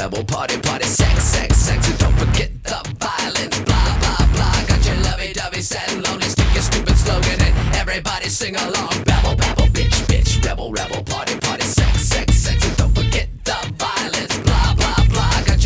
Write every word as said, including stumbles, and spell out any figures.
rebel, party, party, sex, sex, sex, and don't forget the violence, blah, blah, blah. Got your lovey-dovey, sad and lonely, stick your stupid slogan and everybody sing along. Babble, babble, bitch, bitch, rebel, rebel, party.